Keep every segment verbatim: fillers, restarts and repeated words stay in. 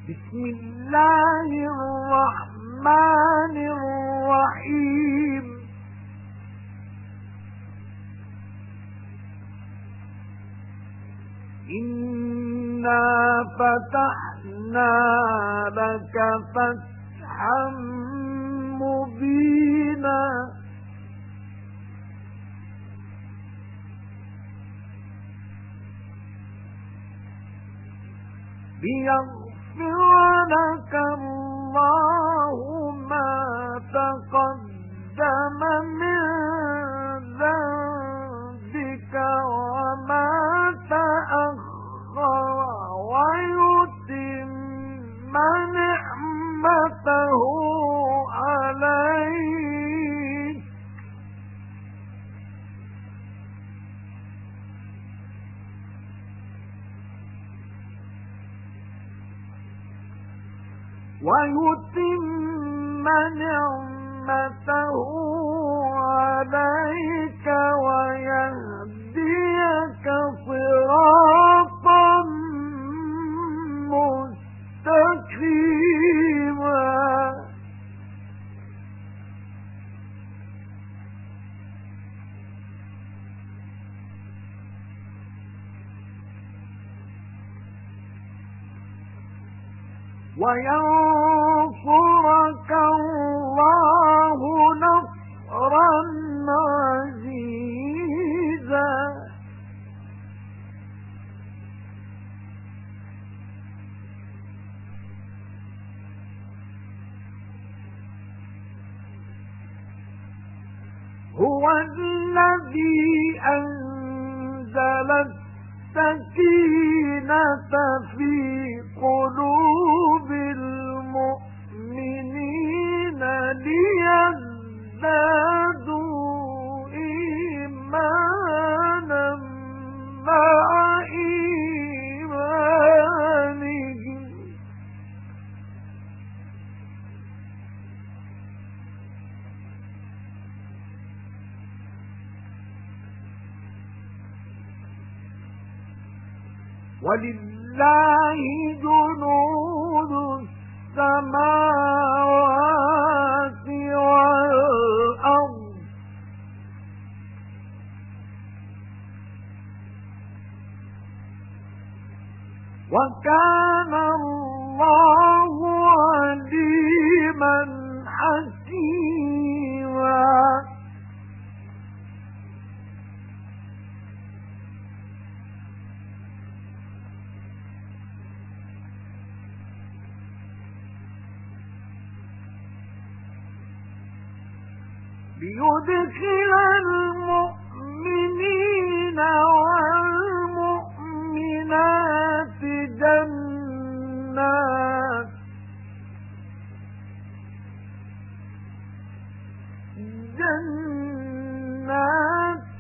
بسم الله الرحمن الرحيم إنا فتحنا لك فتحا مبينا ليغفر لك الله ما تقدم من ذنبك وما تأخر ويتم نعمته عليك ويتم نعمته عليك ويهديك صراطا مستقيما وينصرك الله نصرا عزيزا هو الذي أنزل السكينة في قلوب المؤمنين ليزدادوا إيمانا مع إيمانهم ولله جنود السماوات والأرض وكان الله عليما حكيما ليدخل المؤمنين والمؤمنات جنات جنات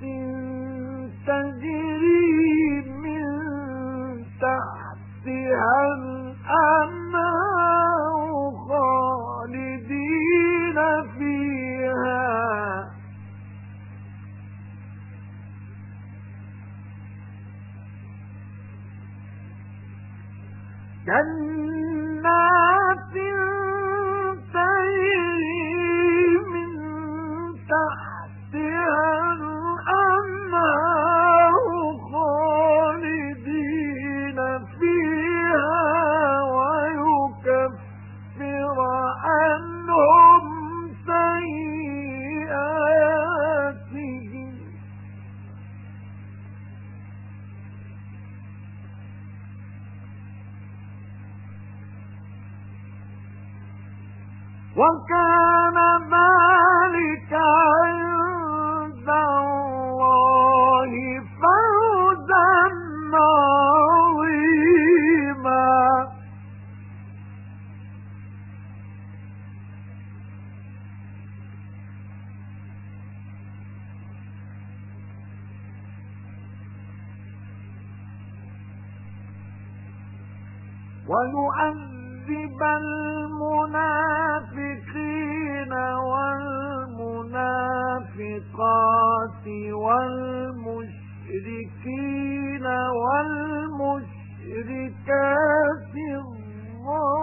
تجري من تحتها الأنهار خالدين فيها جنات تجري من تحتها الأنهار خالدين فيها ويكفر عنهم سيئاتهم وكان ذلك عند الله فوزا عظيما ويعذب المنافقين والمنافقات والمشركين والمشركات الظالمين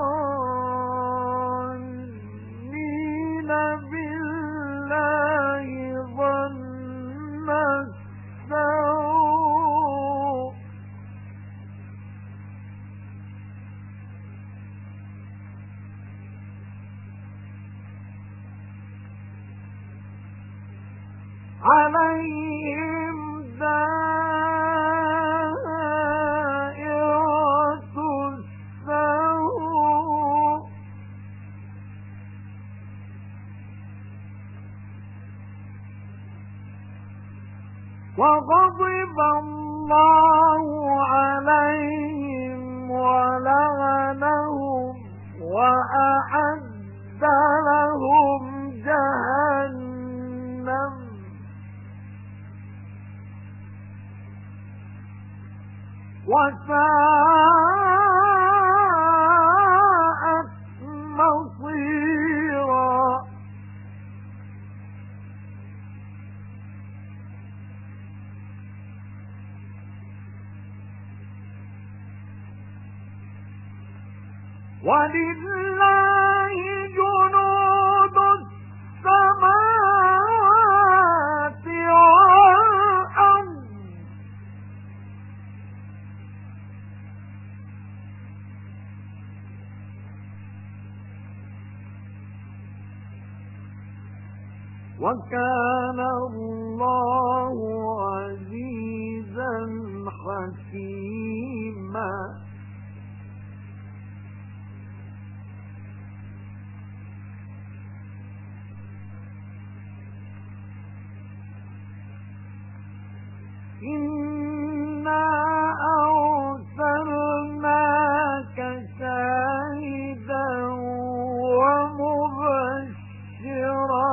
عليهم دائرة السوء وغضب الله عليهم ولعنهم وأعد لهم جهنم وساءت مصيرا. ولله جنود السماوات والأرض وكان الله عزيزا حكيما. إنا أرسلناك شاهدا ومبشرا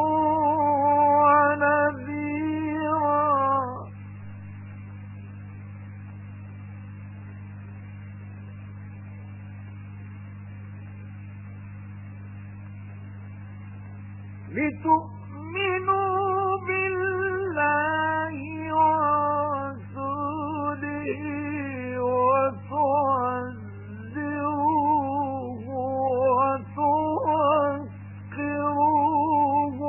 ونذيرا لتؤمنوا بالله ورسوله وتعزروه وتوقروه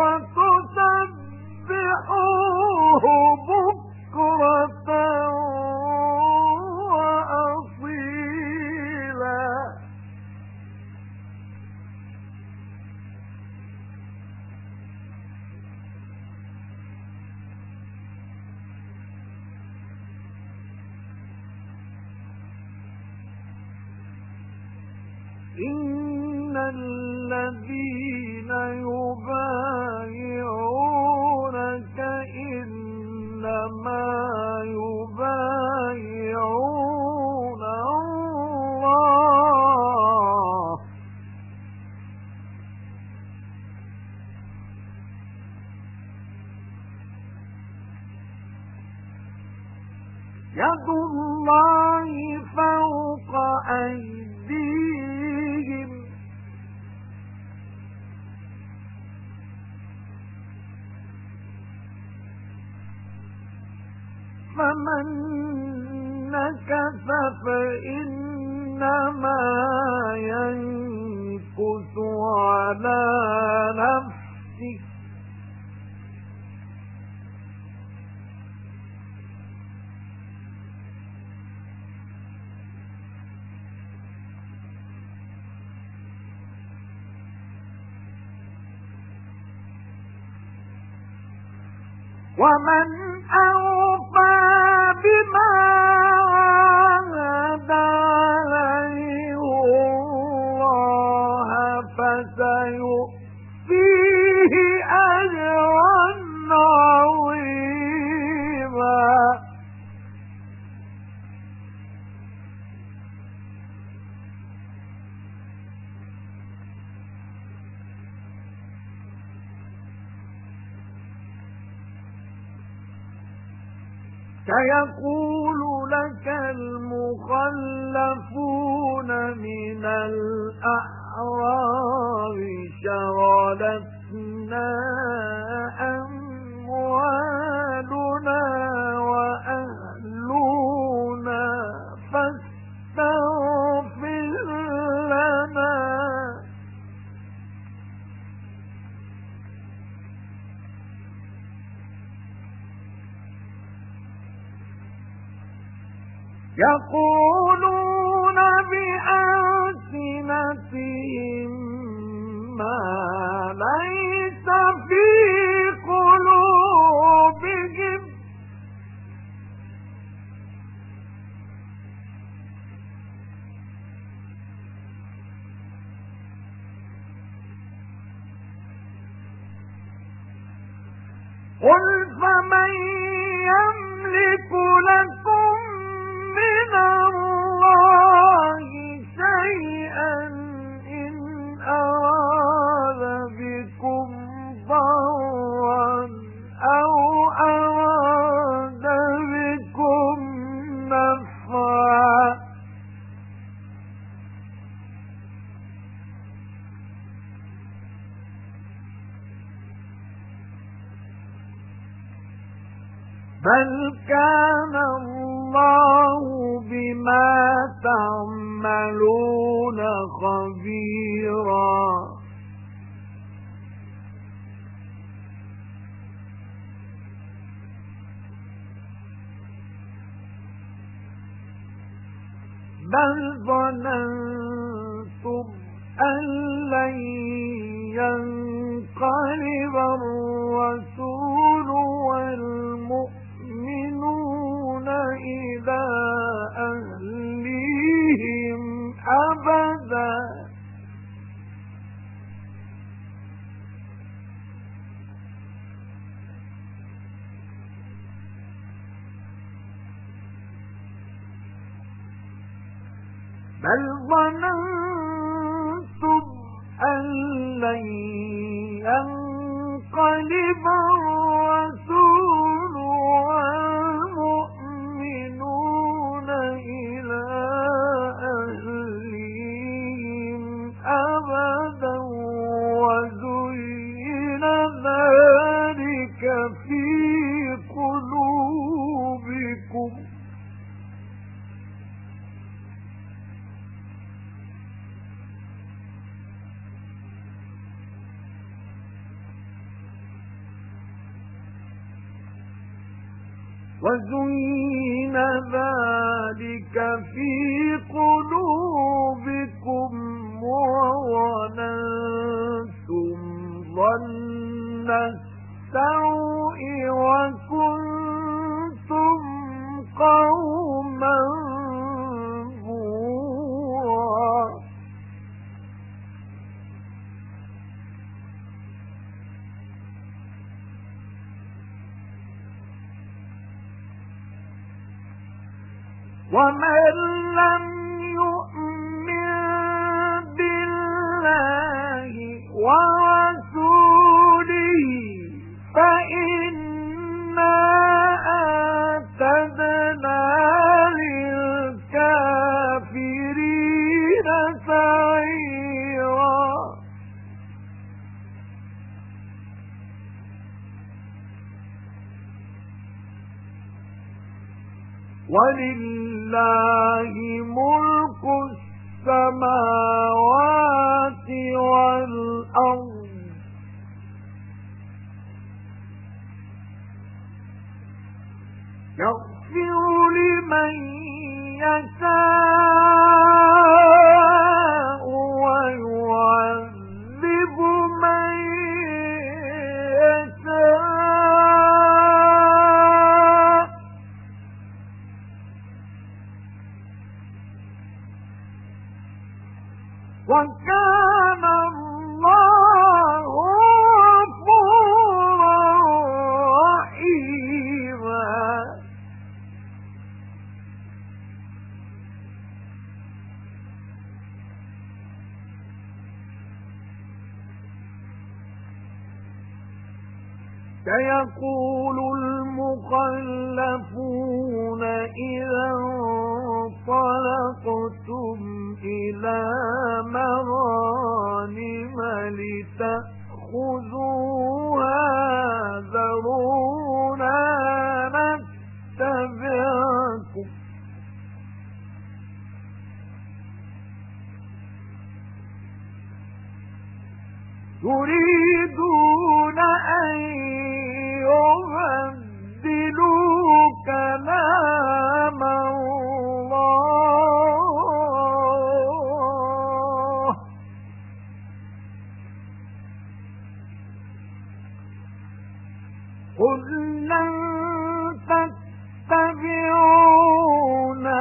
وتسبحوه بكرة وأصيلا. إن الذين يبايعونك إنما يبايعون الله يد الله فوق أيديهم فمن نكث فإنما ينكث على نفسه ومن أوفى بما عاهد عليه الله فسيؤتيه أجرا عظيما. سيقول لك المخلفون من الأعراب شغلتنا أموالنا وأهلنا فاستغفر لنا يقولون بألسنتهم ما ليس في قلوبهم قُلْ فَمَن يَمْلِكُ لَكُم مِّنَ اللَّهِ شَيْئًا إِنْ أَرَادَ بِكُمْ ضَرًّا أَوْ أَرَادَ بِكُمْ نَفْعًا بَلْ كَانَ اللَّهُ بِمَا تَعْمَلُونَ خَبِيرًا بَلْ ظَنَنتُمْ أَن لَّن يَنقَلِبَ الرَّسُولُ وَالْمُؤْمِنُونَ إِلَى أَهْلِيهِمْ أَبَدًا بَلْ ظَنَنتُمْ أَن لَّن يَنقَلِبَ الرَّسُولُ وَالْمُؤْمِنُونَ إِلَى أَهْلِيهِمْ أَبَدًا وَزُيِّنَ ذَلِكَ فِي قُلُوبِكُمْ وَزُيِّنَ ذَلِكَ فِي قُلُوبِكُمْ وَظَنَنتُمْ ظَنَّ السَّوْءِ وَكُنتُمْ قَوْمًا بُورًا وَمَن لَّمْ يُؤْمِن بِاللَّهِ وَرَسُولِهِ فَإِنَّا أَعْتَدْنَا لِلْكَافِرِينَ سَعِيرًا وَلِلَّهِ مُلْكُ السَّمَاوَاتِ وَالْأَرْضِ يَغْفِرُ لِمَن يَشَاءُ وَيُعَذِّبُ مَن يَشَاءُ وَكَانَ اللَّهُ غَفُورًا رَّحِيمًا سيقول المخلفون إذا انطلقتم إلى مغانم لتأخذوها ذرونا نتبعكم يريدون أن يبدلوا كلام الله قل لن تتبعونا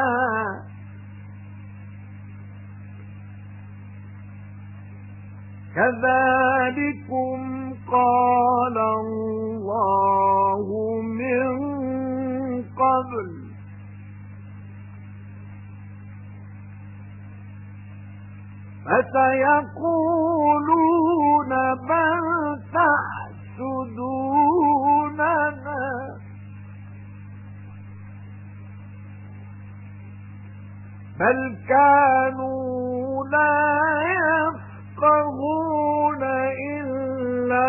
كذلكم قال الله من قبل فسيقولون بل تحسدوننا بل كانوا لا يفقهون إلا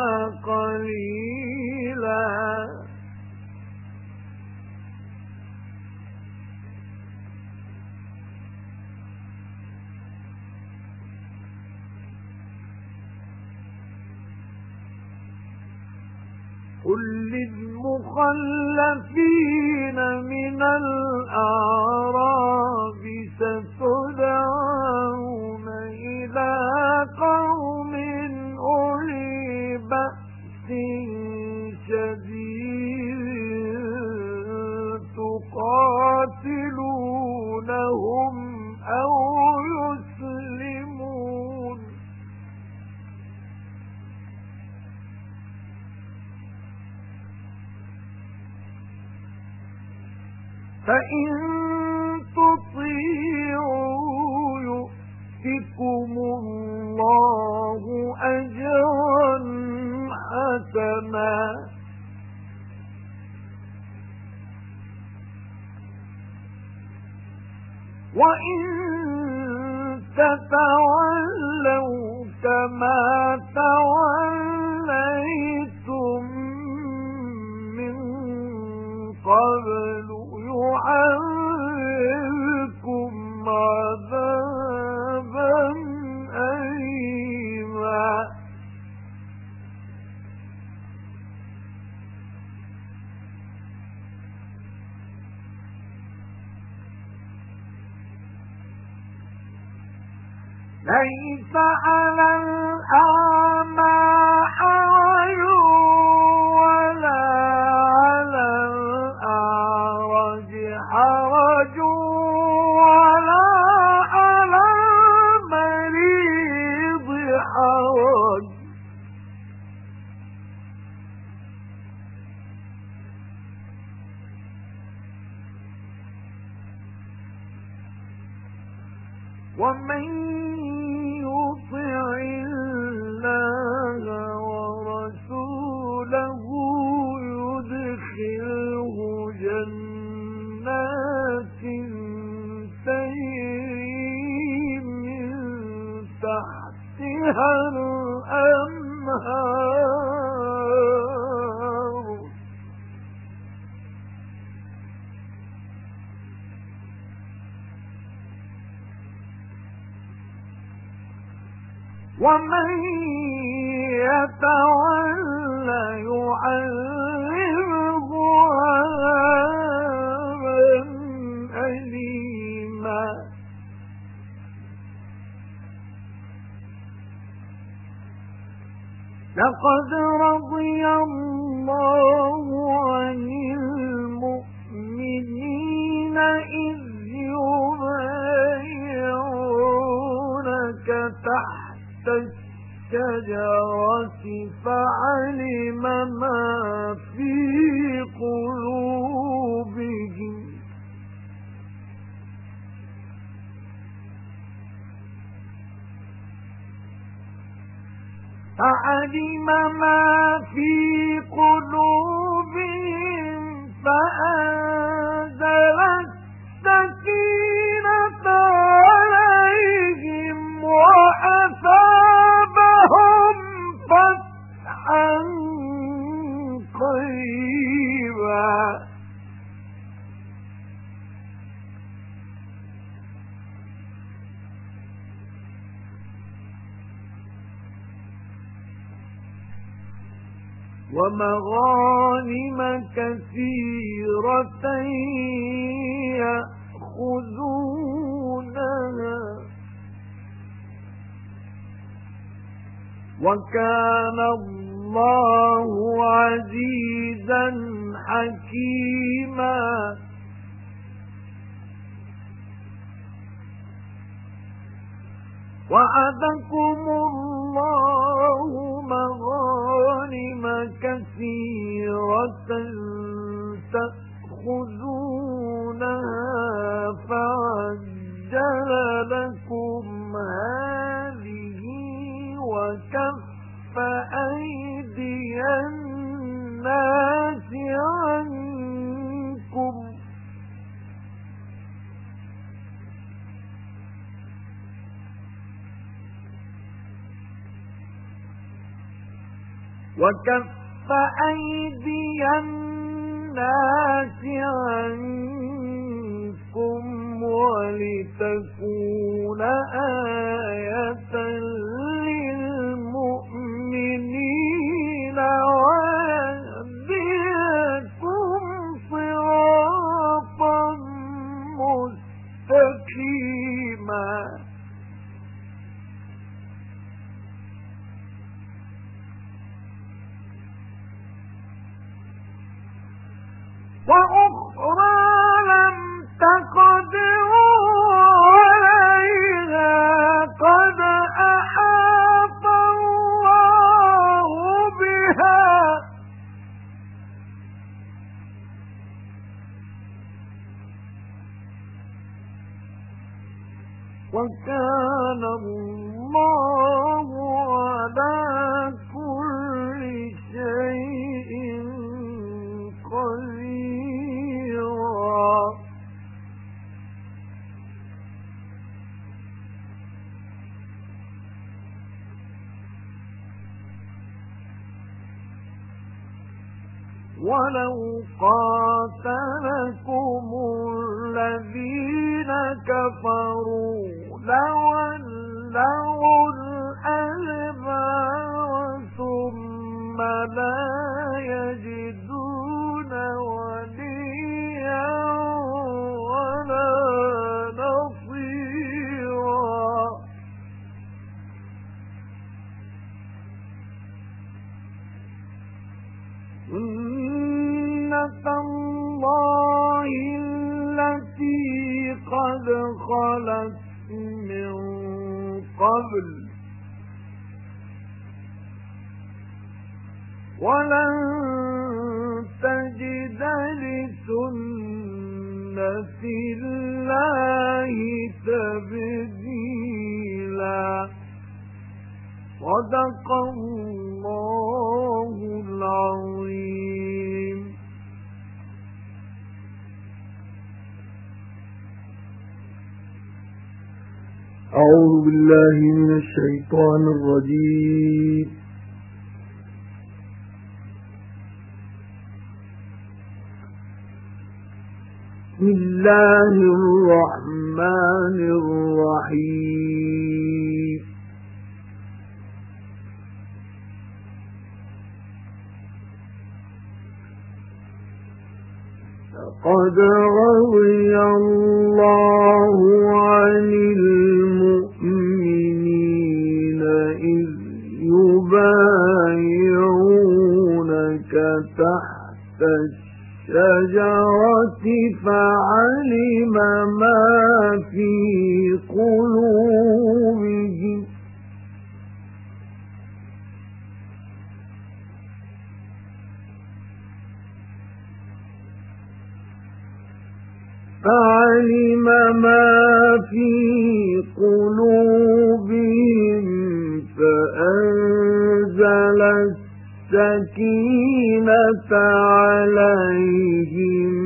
قليلا قل للمخلفين من الأعراب ستدعون إلى قوم أولي بأس شديد تقاتلونهم أو يسلمون فإن تطيعوا يؤتكم الله أجرا حسنا وإن تتولوا كما توليتم من قبل يعذبكم عذابا أليما ليس على الأعمى حرج ولا على الأعرج حرج ولا على المريض حرج ومن يطع الله ورسوله يدخله جنات تجري من تحتها الأنهار ومن يتولى يعذبه عذابا أليما لقد رضي الله عن المؤمنين إذ يبايعونك تحت الشجرة فعلم ما في قلوبهم فعلم ما في قلوبهم فأنزل السكينة عليهم وأثابهم فتحا قريبا ومغانم كثيرة يأخذونها وكان الله عزيزا حكيما وعدكم الله كثيرة تأخذونها فعجل لكم هذه وكف أيدي الناس عنكم وكف أيدي الناس عنكم ولتكون آية للمؤمنين ويهديكم صراطا مستقيما وأخرى لم تقدروا عليها قد أحاط الله بها وكان الله على كل شيء قديرا ولو قاتلكم الذين كفروا لولوا الأدبار ثم لا يجدون وليا ولا نصيرا سنة الله التي قد خلت من قبل ولن تجد لسنة الله تبديلا صدق الله العظيم. أعوذ بالله من الشيطان الرجيم. بسم الله الرحمن الرحيم. لقد رضي الله عن المؤمنين إذ يبايعونك تحت الشجرة فعلم ما في قلوبهم فعلم ما في قلوبهم فأنزل السكينة عليهم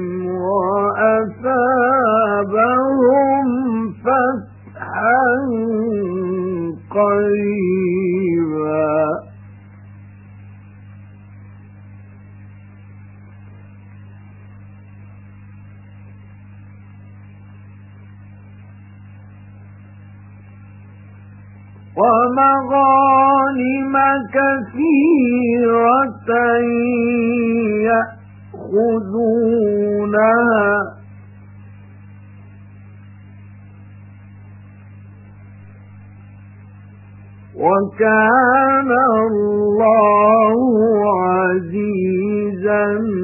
وأثابهم فتحا قريبا. ومغانم كثيرة يأخذونها وكان الله عزيزا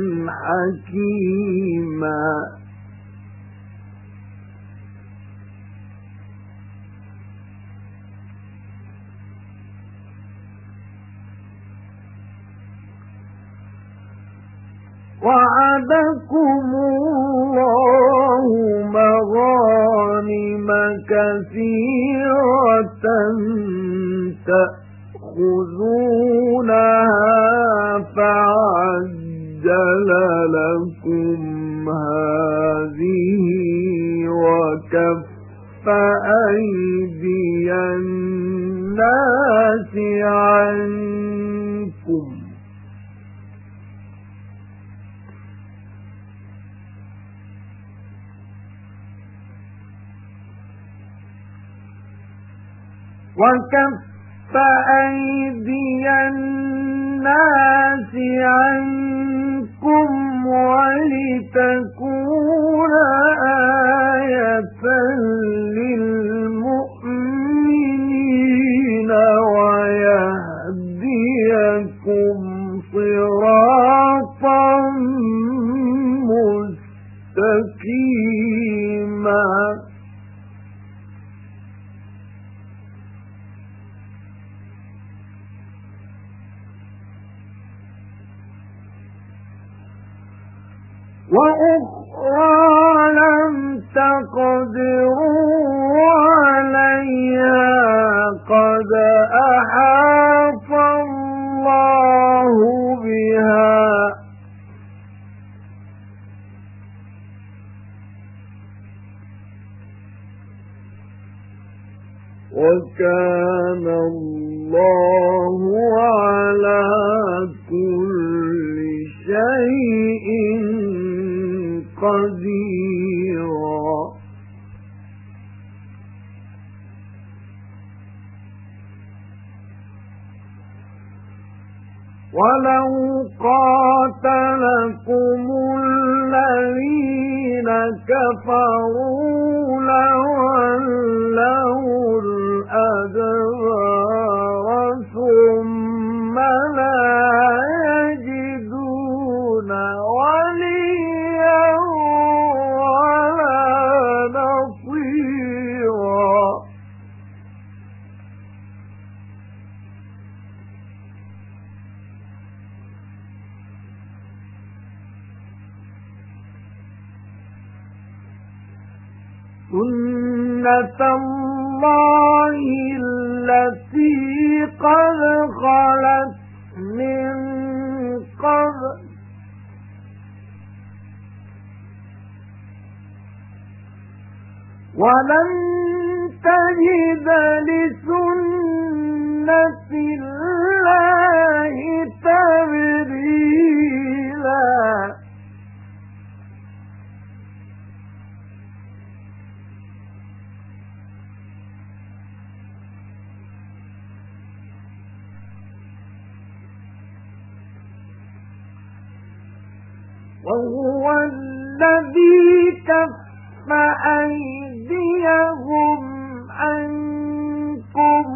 حكيما. وعدكم الله مغانم كثيرة تأخذونها فعجل لكم هذه وكف أيدي الناس عنكم وكف أيدي الناس عنكم ولتكون آية للمؤمنين ويهديكم صراطا مستقيما وأخرى لم تقدروا عليها قد أحاط الله بها وكان الله على كل شيء قديرا ولو قاتلكم الذين كفروا لولوا الأدبار ثم لا يجدون وليا ولا نصيرا سنة الله التي قد خلت من قبل ولن تجد لسنة الله تبديلا وهو الذي كف أيديهم عنكم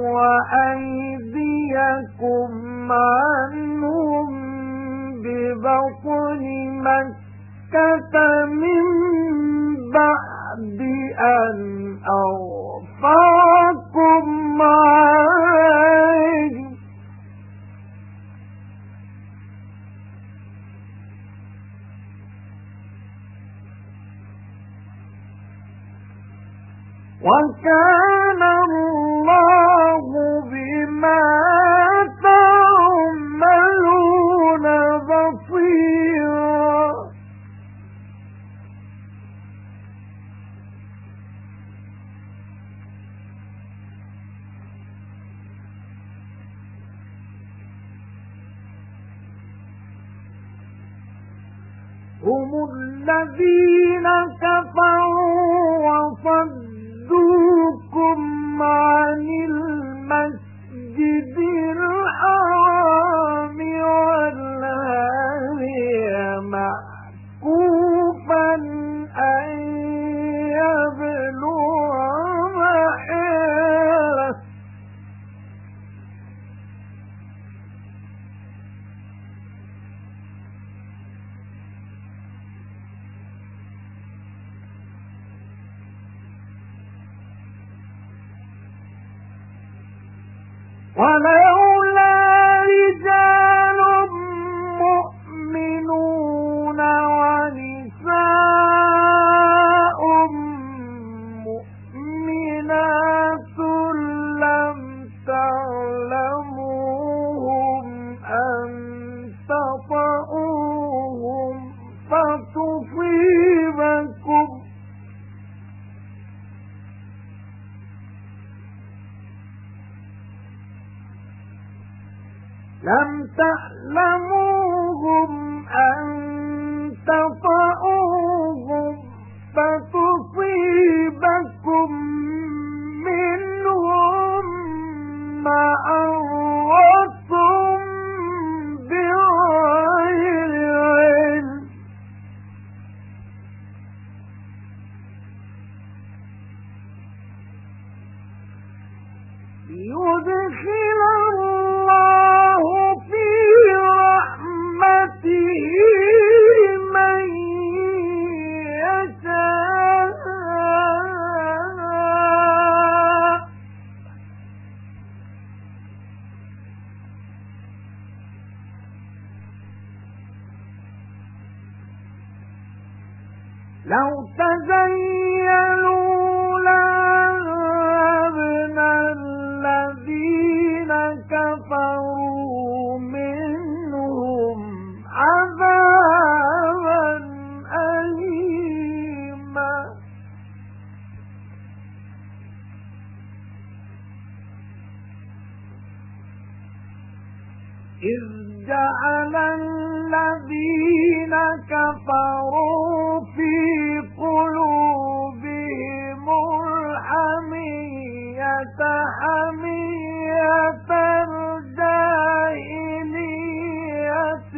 وأيديكم عنهم ببطن مكة من بعد أن أغفركم عليهم وكان الله بما تعملون بصيرا هم الذين كفروا وصدوكم عن المسجد الحرام والهادي معكوفا أن يبلغ محله ولولا رجال مؤمنون لم تعلموهم أن تطؤوهم فتصيبكم منهم معرة بغير علم ليدخل الله في رحمته من يشاء لو تزيلوا لعذبنا الذين كفروا منهم عذابا أليما إذ جعل الذين كفروا في قلوبهم الحمية حمية الجاهلية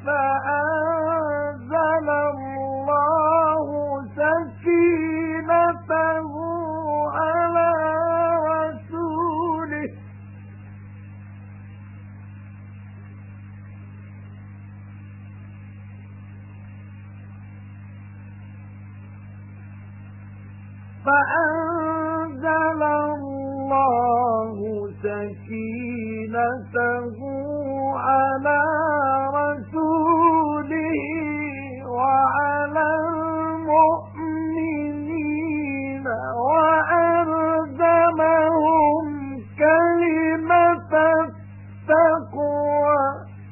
فأنزل الله سكينته على رسوله فأنزل الله سكينته على رسوله وعلى المؤمنين وألزمهم كلمة التقوى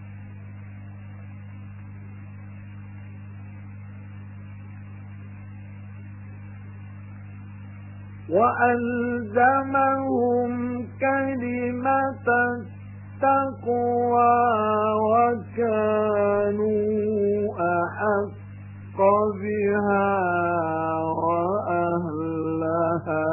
وألزمهم كلمة التقوى وكانوا أحق بها وأهلها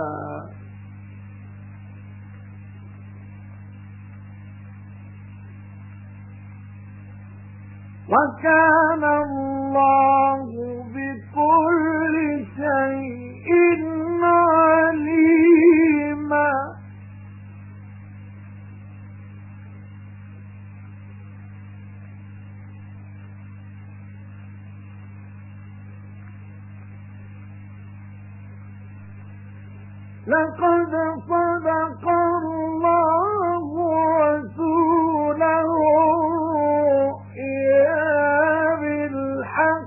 وكان الله بكل شيء عليما لقد صدق الله رسوله الرؤيا بالحق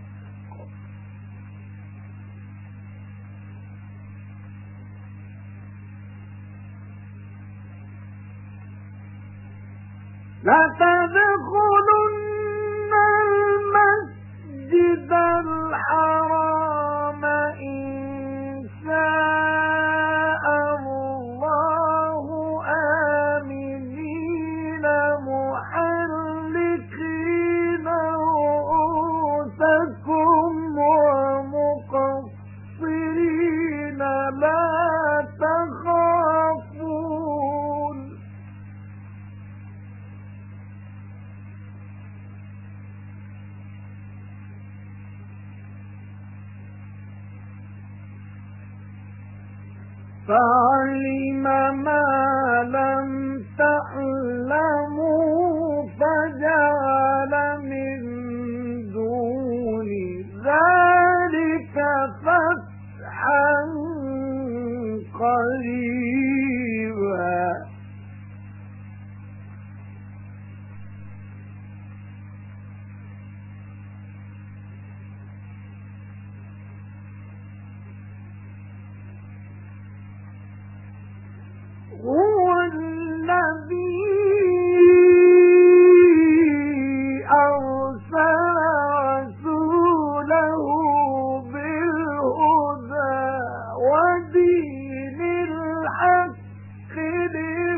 لتدخلن المسجد الحرام إن شاء الله آمنين محلقين رؤوسكم ومقصرين لا تخافون فعلم ما لم تعلموا فجعل من دون ذلك فتحا قريبا هو الذي أرسل رسوله بالهدى ودين الحق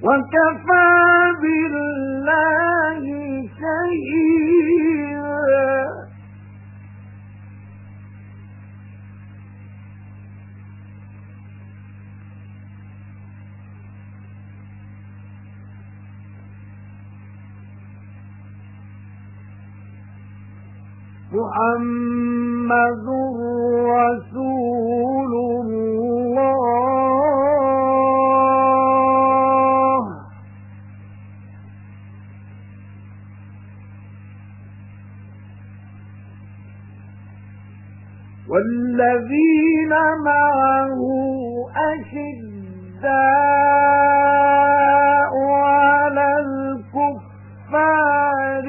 وكفى بالله شهيدا محمد رسول الله والذين معه أشداء على الكفار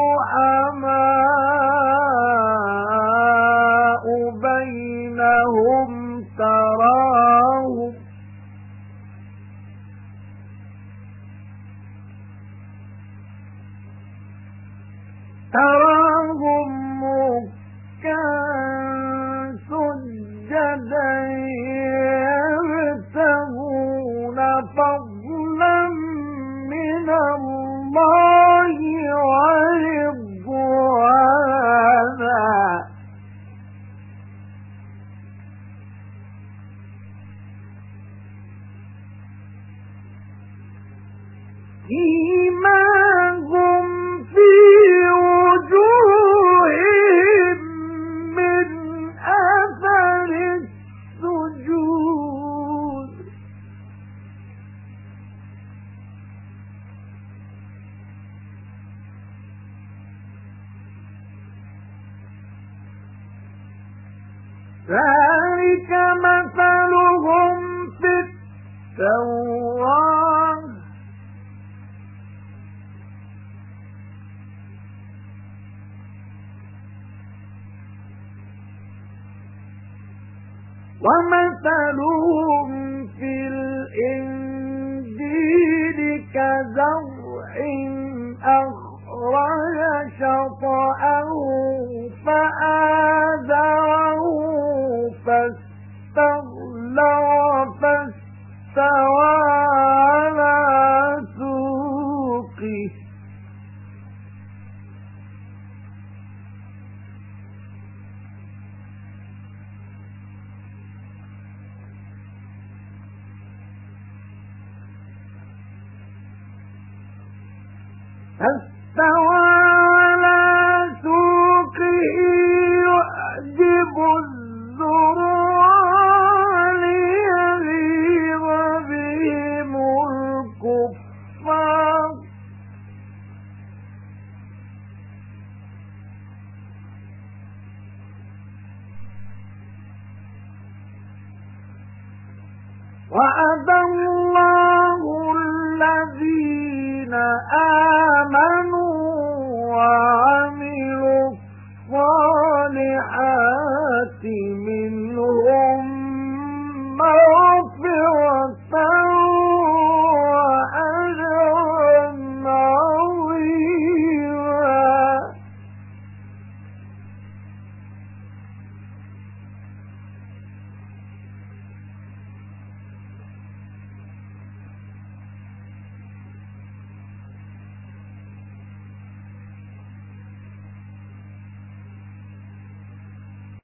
رحماء بينهم تراهم تراهم ركعا سجدا يبتغون فضلا من الله ورضوانا إيمانهم في وجوههم من أثر السجود ذلك مثلهم في التوراة ومثلهم في الإنجيل كزرع أخرج شطأه فآزره فاستغلظ فاستوى على سوقه فاستوى على سوقه يعجب الزراع ليغيظ بهم الكفار وعد الله الذين آمنوا وعملوا الصالحات من